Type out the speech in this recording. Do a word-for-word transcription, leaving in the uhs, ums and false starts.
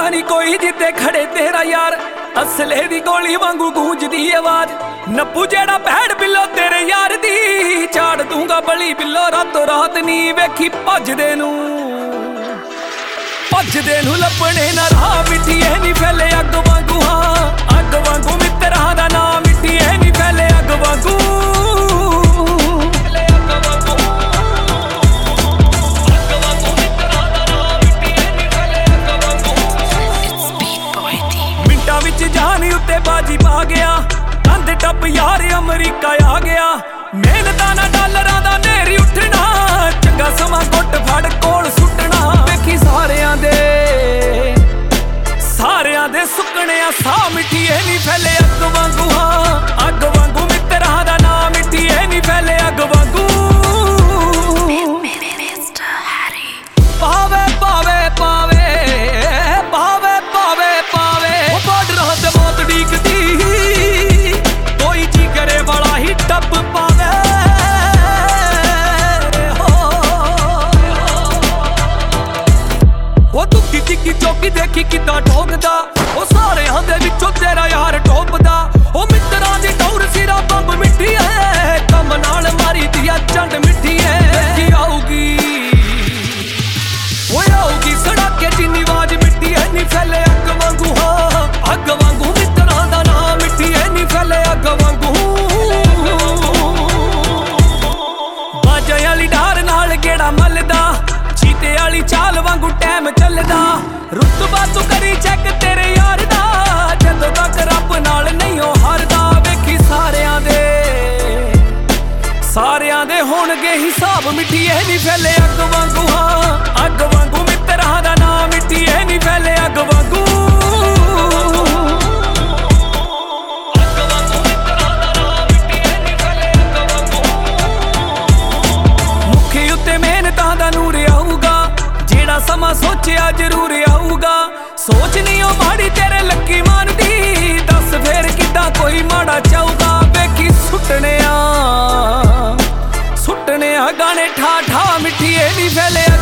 नहीं कोई जिते खड़े तेरा यार, असले दी गोली वांगू गूंजदी आवाज। नप्पू जेड़ा भैड़ बिल्लो तेरे यार दी, चाड़ दूंगा बली बिल्लो रातों रात नी वेखी भजदे नू भजदे नू लपने ना राह मिट्टी है नी फैले अग वांगू। हाँ अग वांगू मित्तरां दा नाम मिट्टी है नी फैले अग वांगू। जानी उत्ते बाजी पा गया, कंध टप यार अमरीका आ गया। मेहनतां नाल डॉलरां दा नेरी उठना, चंगा समा गुट फड़ कोल सुटना। वेखी सारियां दे सारियां दे सुकने आ साह मिट्टी है नी फैले अग वांगू। हाँ अग वांगू मित्तरां दा नाम मिट्टी है नी फैले अग वांगू। पावे पावे पावे पावे पावे पावे बॉर्डरां ते मौत डीकदी, कोई जी करे वाला ही टप पावे। वो दुखी तिक्की चौकी देखी किदां ठोकदा, ओ सारे दे विचों तेरा यार टोपदा। ओ मित्तरां दी टौर सिरा बंब मिट्टी है, कम नाल मारी दिया चंड मिट्टी है। की आऊगी वो आऊगी सड़ाके जिन्नी आवाज मिट्टी है नी फैले अग वांगू। हाँ अग वांगू मित्तरां दा नाम मिट्टी है नी फैले अग वांगू। बाजे आली डार नाल गेड़ा मलदा, चीते आली चाल वांगू टैम चलदा। रुतबा तू करी चैक तेरे यार दा, जदों तक रब नाल नहीं ओ हारदा। वेखी सारियां दे सारियां दे होणगे हिसाब मिट्टी है नी फैले अग वांगू। हाँ अग वांगू मित्तरां दा नाम मिट्टी है नी फैले अग वांगू। मुखी उत्ते मेहनतां दा नूर आऊगा, जेड़ा समा सोचिया जरूर आऊगा। सोच नहीं ओ माड़ी तेरे लक्की मान दी, दस फेर किदां कोई माड़ा चाहूगा। वेखी सुटने आ सुटने आ गाने ठा ठा मिट्टी है नी फैले